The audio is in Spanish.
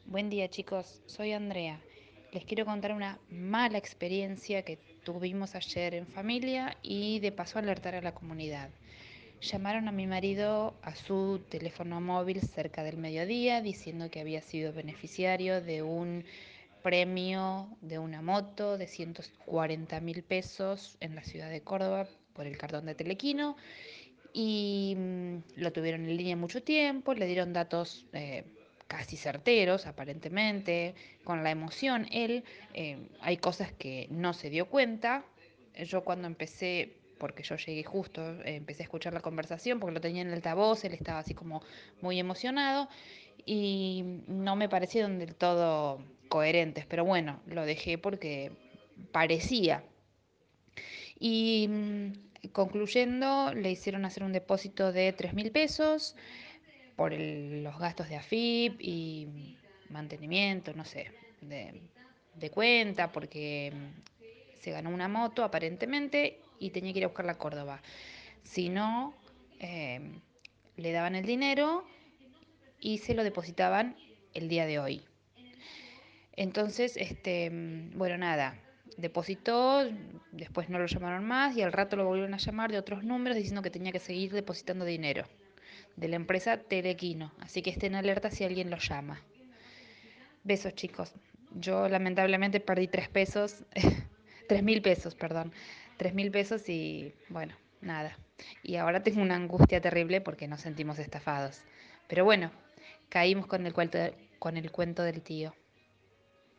Buen día chicos, soy Andrea. Les quiero contar una mala experiencia que tuvimos ayer en familia y de paso alertar a la comunidad. Llamaron a mi marido a su teléfono móvil cerca del mediodía diciendo que había sido beneficiario de un premio de una moto de 140.000 pesos en la ciudad de Córdoba por el cartón de Telequino y lo tuvieron en línea mucho tiempo, le dieron datos casi certeros, aparentemente, con la emoción. Él, hay cosas que no se dio cuenta. Yo cuando empecé, porque yo llegué justo, empecé a escuchar la conversación porque lo tenía en el altavoz, él estaba así como muy emocionado y no me parecieron del todo coherentes, pero bueno, lo dejé porque parecía. Y concluyendo, le hicieron hacer un depósito de 3.000 pesos por los gastos de AFIP y mantenimiento, no sé, de cuenta, porque se ganó una moto aparentemente y tenía que ir a buscarla a Córdoba. Si no, eh, le daban el dinero y se lo depositaban el día de hoy. Entonces, bueno, nada, depositó, después no lo llamaron más y al rato lo volvieron a llamar de otros números diciendo que tenía que seguir depositando dinero de la empresa Telequino. Así que estén alerta si alguien lo llama. Besos, chicos. Yo lamentablemente perdí 3 pesos, 3.000 pesos, perdón. 3.000 pesos y bueno, nada. Y ahora tengo una angustia terrible porque nos sentimos estafados. Pero bueno, caímos con el cuento del tío.